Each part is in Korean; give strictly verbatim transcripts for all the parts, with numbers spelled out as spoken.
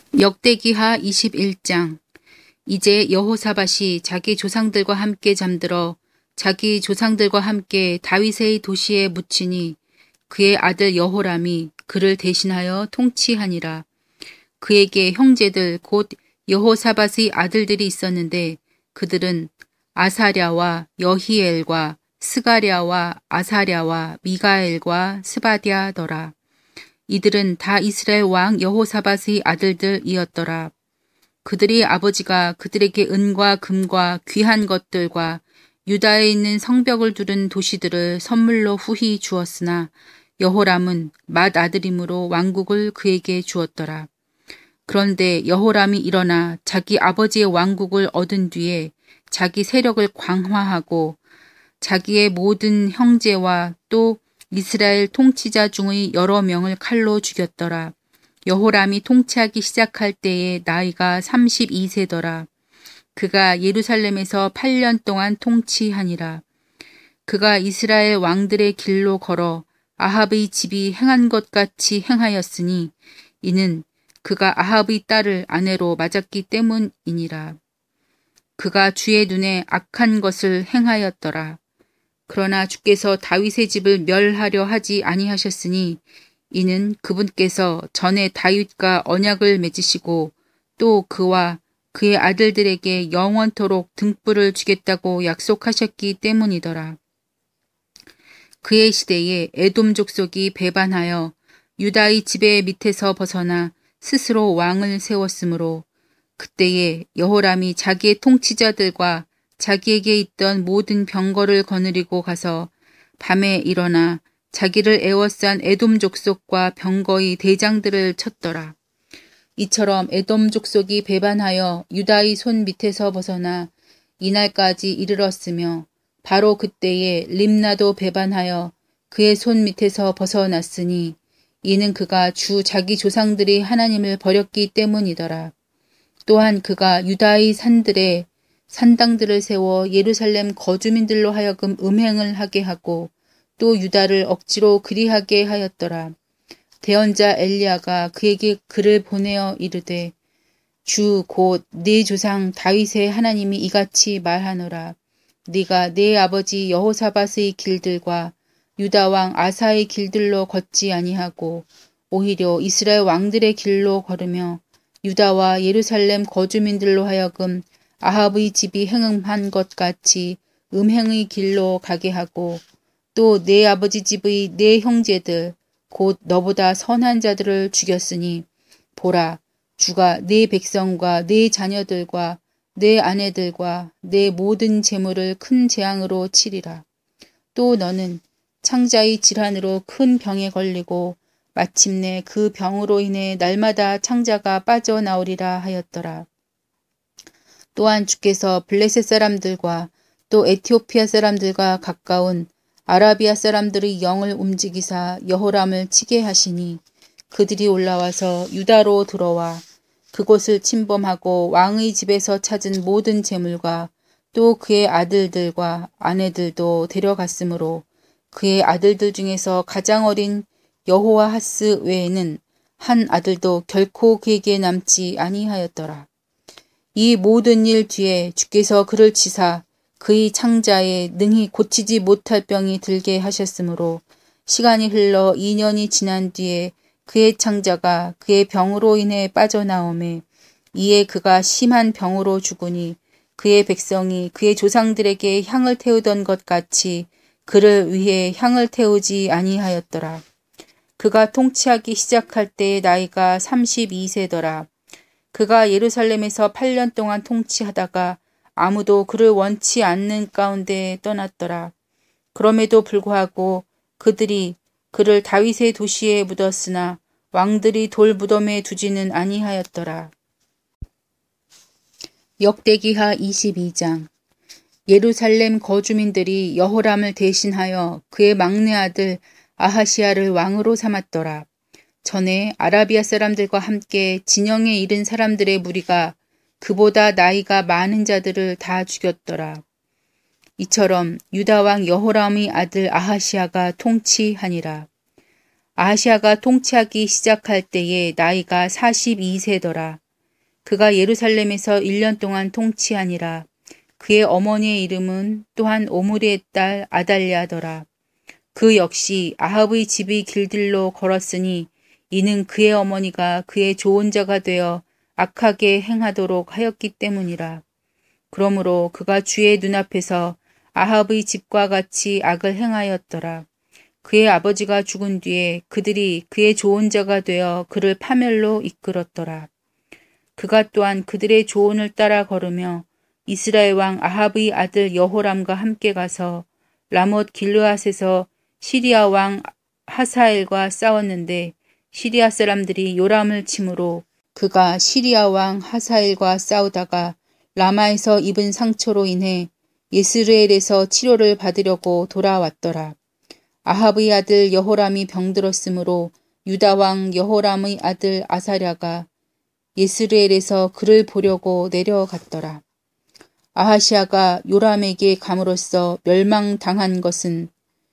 역대기하 이십일 장. 이제 여호사밧이 자기 조상들과 함께 잠들어 자기 조상들과 함께 다윗의 도시에 묻히니 그의 아들 여호람이 그를 대신하여 통치하니라. 그에게 형제들 곧 여호사밧의 아들들이 있었는데 그들은 아사랴와 여히엘과 스가랴와 아사랴와 미가엘과 스바디아더라. 이들은 다 이스라엘 왕 여호사밧의 아들들이었더라. 그들이 아버지가 그들에게 은과 금과 귀한 것들과 유다에 있는 성벽을 두른 도시들을 선물로 후히 주었으나 여호람은 맏아들이므로 왕국을 그에게 주었더라. 그런데 여호람이 일어나 자기 아버지의 왕국을 얻은 뒤에 자기 세력을 강화하고 자기의 모든 형제와 또 이스라엘 통치자 중의 여러 명을 칼로 죽였더라. 여호람이 통치하기 시작할 때의 나이가 삼십이 세더라. 그가 예루살렘에서 팔 년 동안 통치하니라. 그가 이스라엘 왕들의 길로 걸어 아합의 집이 행한 것 같이 행하였으니 이는 그가 아합의 딸을 아내로 맞았기 때문이니라. 그가 주의 눈에 악한 것을 행하였더라. 그러나 주께서 다윗의 집을 멸하려 하지 아니하셨으니 이는 그분께서 전에 다윗과 언약을 맺으시고 또 그와 그의 아들들에게 영원토록 등불을 주겠다고 약속하셨기 때문이더라. 그의 시대에 에돔 족속이 배반하여 유다의 지배 밑에서 벗어나 스스로 왕을 세웠으므로 그때에 여호람이 자기의 통치자들과 자기에게 있던 모든 병거를 거느리고 가서 밤에 일어나 자기를 애워싼 에돔 족속과 병거의 대장들을 쳤더라. 이처럼 에돔 족속이 배반하여 유다의 손 밑에서 벗어나 이날까지 이르렀으며 바로 그때에 림나도 배반하여 그의 손 밑에서 벗어났으니 이는 그가 주 자기 조상들이 하나님을 버렸기 때문이더라. 또한 그가 유다의 산들에 산당들을 세워 예루살렘 거주민들로 하여금 음행을 하게 하고 또 유다를 억지로 그리하게 하였더라. 대언자 엘리야가 그에게 글을 보내어 이르되 주 곧 네 조상 다윗의 하나님이 이같이 말하노라. 네가 네 아버지 여호사밧의 길들과 유다 왕 아사의 길들로 걷지 아니하고 오히려 이스라엘 왕들의 길로 걸으며 유다와 예루살렘 거주민들로 하여금 아합의 집이 행음한 것 같이 음행의 길로 가게 하고 또 내 아버지 집의 네 형제들 곧 너보다 선한 자들을 죽였으니 보라 주가 네 백성과 네 자녀들과 네 아내들과 네 모든 재물을 큰 재앙으로 치리라. 또 너는 창자의 질환으로 큰 병에 걸리고 마침내 그 병으로 인해 날마다 창자가 빠져나오리라 하였더라. 또한 주께서 블레셋 사람들과 또 에티오피아 사람들과 가까운 아라비아 사람들의 영을 움직이사 여호람을 치게 하시니 그들이 올라와서 유다로 들어와 그곳을 침범하고 왕의 집에서 찾은 모든 재물과 또 그의 아들들과 아내들도 데려갔으므로 그의 아들들 중에서 가장 어린 여호아하스 외에는 한 아들도 결코 그에게 남지 아니하였더라. 이 모든 일 뒤에 주께서 그를 치사 그의 창자에 능히 고치지 못할 병이 들게 하셨으므로 시간이 흘러 이 년이 지난 뒤에 그의 창자가 그의 병으로 인해 빠져나오매 이에 그가 심한 병으로 죽으니 그의 백성이 그의 조상들에게 향을 태우던 것 같이 그를 위해 향을 태우지 아니하였더라. 그가 통치하기 시작할 때의 나이가 삼십이 세더라. 그가 예루살렘에서 팔 년 동안 통치하다가 아무도 그를 원치 않는 가운데 떠났더라. 그럼에도 불구하고 그들이 그를 다윗의 도시에 묻었으나 왕들이 돌 무덤에 두지는 아니하였더라. 역대기하 이십이 장. 예루살렘 거주민들이 여호람을 대신하여 그의 막내 아들 아하시야를 왕으로 삼았더라. 전에 아라비아 사람들과 함께 진영에 이른 사람들의 무리가 그보다 나이가 많은 자들을 다 죽였더라. 이처럼 유다 왕 여호람의 아들 아하시야가 통치하니라. 아하시아가 통치하기 시작할 때에 나이가 사십이 세더라. 그가 예루살렘에서 일 년 동안 통치하니라. 그의 어머니의 이름은 또한 오므리의 딸 아달랴더라. 그 역시 아합의 집이 길들로 걸었으니 이는 그의 어머니가 그의 조언자가 되어 악하게 행하도록 하였기 때문이라. 그러므로 그가 주의 눈앞에서 아합의 집과 같이 악을 행하였더라. 그의 아버지가 죽은 뒤에 그들이 그의 조언자가 되어 그를 파멸로 이끌었더라. 그가 또한 그들의 조언을 따라 걸으며 이스라엘 왕 아합의 아들 여호람과 함께 가서 라못 길르앗에서 시리아 왕 하사엘과 싸웠는데 시리아 사람들이 요람을 치므로 그가 시리아 왕 하사엘과 싸우다가 라마에서 입은 상처로 인해 예스르엘에서 치료를 받으려고 돌아왔더라. 아합의 아들 여호람이 병들었으므로 유다 왕 여호람의 아들 아사랴가 예스르엘에서 그를 보려고 내려갔더라. 아하시아가 요람에게 감으로써 멸망당한 것은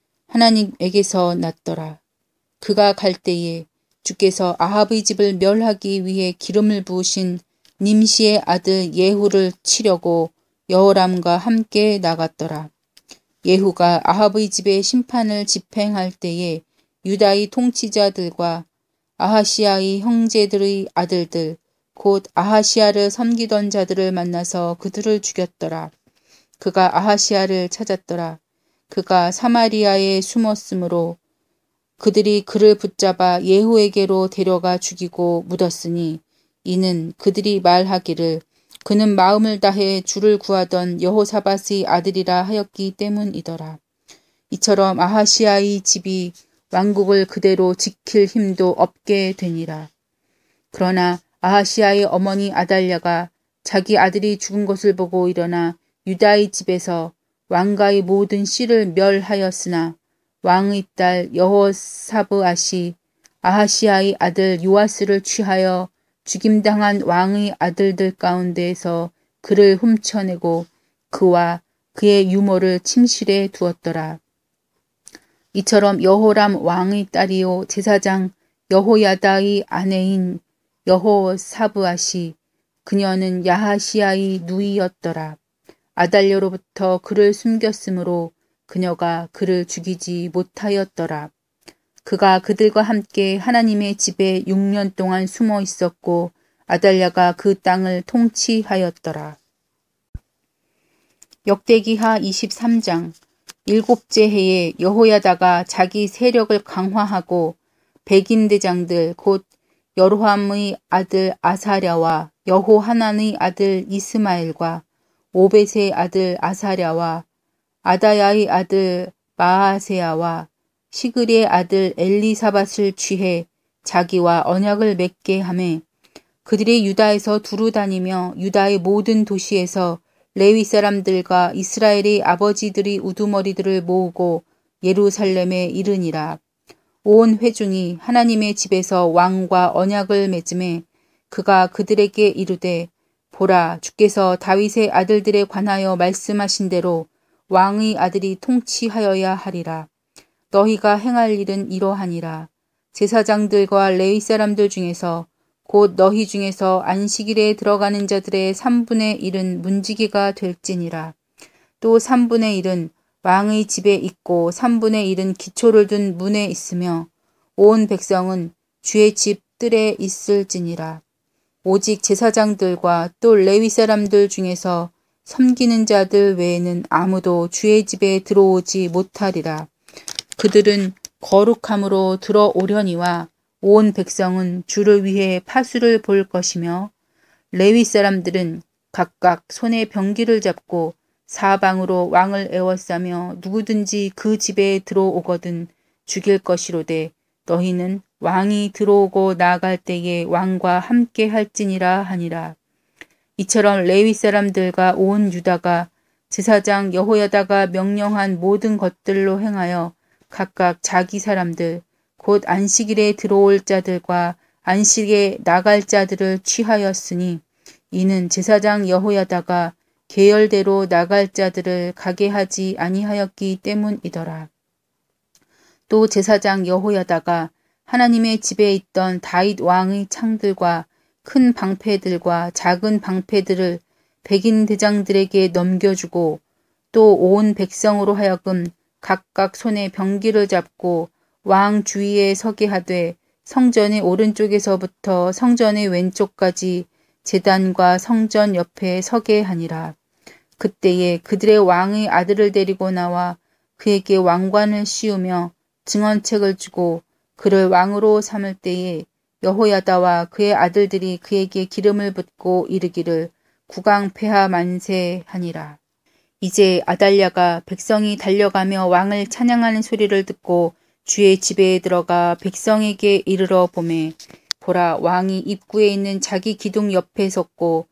하나님에게서 났더라. 그가 갈 때에 주께서 아합의 집을 멸하기 위해 기름을 부으신 님시의 아들 예후를 치려고 여호람과 함께 나갔더라. 예후가 아합의 집에 심판을 집행할 때에 유다의 통치자들과 아하시아의 형제들의 아들들 곧 아하시아를 섬기던 자들을 만나서 그들을 죽였더라. 그가 아하시아를 찾았더라. 그가 사마리아에 숨었으므로 그들이 그를 붙잡아 예후에게로 데려가 죽이고 묻었으니 이는 그들이 말하기를 그는 마음을 다해 주를 구하던 여호사밧의 아들이라 하였기 때문이더라. 이처럼 아하시아의 집이 왕국을 그대로 지킬 힘도 없게 되니라. 그러나 아하시아의 어머니 아달랴가 자기 아들이 죽은 것을 보고 일어나 유다의 집에서 왕가의 모든 씨를 멸하였으나 왕의 딸 여호사브앗이 아하시아의 아들 요아스를 취하여 죽임당한 왕의 아들들 가운데에서 그를 훔쳐내고 그와 그의 유모를 침실에 두었더라. 이처럼 여호람 왕의 딸이요 제사장 여호야다의 아내인 여호사브앗이 그녀는 야하시아의 누이였더라. 아달랴로부터 그를 숨겼으므로 그녀가 그를 죽이지 못하였더라. 그가 그들과 함께 하나님의 집에 육 년 동안 숨어 있었고 아달랴가 그 땅을 통치하였더라. 역대기하 이십삼 장. 일곱째 해에 여호야다가 자기 세력을 강화하고 백인대장들 곧 여로함의 아들 아사랴와 여호하난의 아들 이스마엘과 오벳의 아들 아사랴와 아다야의 아들 마아세야와 시그리의 아들 엘리사밧을 취해 자기와 언약을 맺게 하매 그들이 유다에서 두루 다니며 유다의 모든 도시에서 레위 사람들과 이스라엘의 아버지들이 우두머리들을 모으고 예루살렘에 이르니라. 온 회중이 하나님의 집에서 왕과 언약을 맺음에 그가 그들에게 이르되 보라 주께서 다윗의 아들들에 관하여 말씀하신 대로 왕의 아들이 통치하여야 하리라. 너희가 행할 일은 이러하니라. 제사장들과 레위 사람들 중에서 곧 너희 중에서 안식일에 들어가는 자들의 삼분의 일은 문지기가 될지니라. 또 삼분의 일은 왕의 집에 있고 삼분의 일은 기초를 둔 문에 있으며 온 백성은 주의 집 뜰에 있을지니라. 오직 제사장들과 또 레위 사람들 중에서 섬기는 자들 외에는 아무도 주의 집에 들어오지 못하리라. 그들은 거룩함으로 들어오려니와 온 백성은 주를 위해 파수를 볼 것이며 레위 사람들은 각각 손에 병기를 잡고 사방으로 왕을 에워싸며 누구든지 그 집에 들어오거든 죽일 것이로되 너희는 왕이 들어오고 나아갈 때에 왕과 함께 할지니라 하니라. 이처럼 레위 사람들과 온 유다가 제사장 여호야다가 명령한 모든 것들로 행하여 각각 자기 사람들 곧 안식일에 들어올 자들과 안식에 나갈 자들을 취하였으니 이는 제사장 여호야다가 계열대로 나갈 자들을 가게 하지 아니하였기 때문이더라. 또 제사장 여호야다가 하나님의 집에 있던 다윗 왕의 창들과 큰 방패들과 작은 방패들을 백인 대장들에게 넘겨주고 또 온 백성으로 하여금 각각 손에 병기를 잡고 왕 주위에 서게 하되 성전의 오른쪽에서부터 성전의 왼쪽까지 제단과 성전 옆에 서게 하니라. 그때에 그들의 왕의 아들을 데리고 나와 그에게 왕관을 씌우며 증언책을 주고 그를 왕으로 삼을 때에 여호야다와 그의 아들들이 그에게 기름을 붓고 이르기를 국왕폐하 만세 하니라. 이제 아달랴가 백성이 달려가며 왕을 찬양하는 소리를 듣고 주의 집에 들어가 백성에게 이르러 보매 보라 왕이 입구에 있는 자기 기둥 옆에 섰고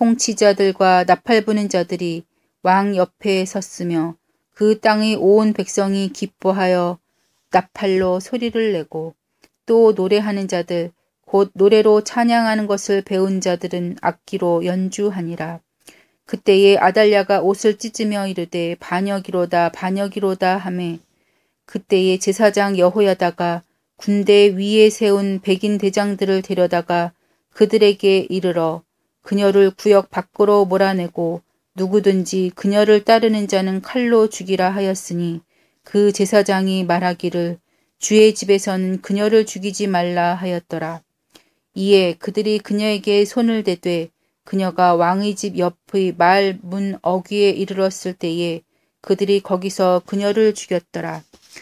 통치자들과 나팔 부는 자들이 왕 옆에 섰으며 그 땅의 온 백성이 기뻐하여 나팔로 소리를 내고 또 노래하는 자들 곧 노래로 찬양하는 것을 배운 자들은 악기로 연주하니라. 그때에 아달랴가 옷을 찢으며 이르되 반역이로다 반역이로다 하매 그때에 제사장 여호야다가 군대 위에 세운 백인 대장들을 데려다가 그들에게 이르러 그녀를 구역 밖으로 몰아내고 누구든지 그녀를 따르는 자는 칼로 죽이라 하였으니 그 제사장이 말하기를 주의 집에서는 그녀를 죽이지 말라 하였더라. 이에 그들이 그녀에게 손을 대되 그녀가 왕의 집 옆의 말 문 어귀에 이르렀을 때에 그들이 거기서 그녀를 죽였더라.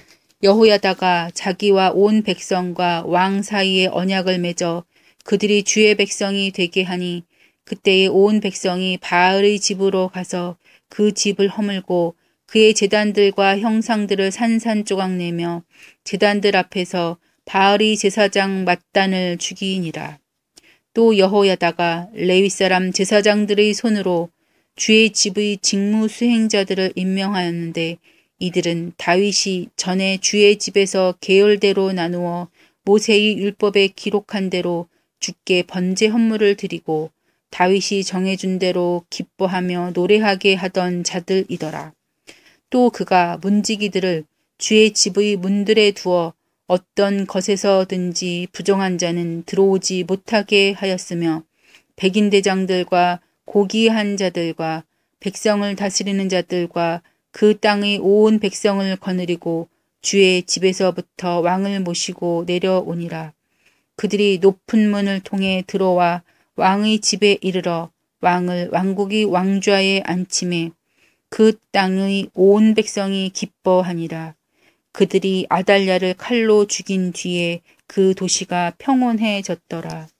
여호야다가 자기와 온 백성과 왕 사이에 언약을 맺어 그들이 주의 백성이 되게 하니 그때에 온 백성이 바알의 집으로 가서 그 집을 허물고 그의 제단들과 형상들을 산산조각내며 제단들 앞에서 바알의 제사장 맏단을 죽이니라. 또 여호야다가 레위 사람 제사장들의 손으로 주의 집의 직무 수행자들을 임명하였는데 이들은 다윗이 전에 주의 집에서 계열대로 나누어 모세의 율법에 기록한 대로 주께 번제 헌물을 드리고 다윗이 정해준 대로 기뻐하며 노래하게 하던 자들이더라. 또 그가 문지기들을 주의 집의 문들에 두어 어떤 것에서든지 부정한 자는 들어오지 못하게 하였으며 백인 대장들과 고귀한 자들과 백성을 다스리는 자들과 그 땅의 온 백성을 거느리고 주의 집에서부터 왕을 모시고 내려오니라. 그들이 높은 문을 통해 들어와 왕의 집에 이르러 왕을 왕국의 왕좌에 앉히매 그 땅의 온 백성이 기뻐하니라. 그들이 아달랴를 칼로 죽인 뒤에 그 도시가 평온해졌더라.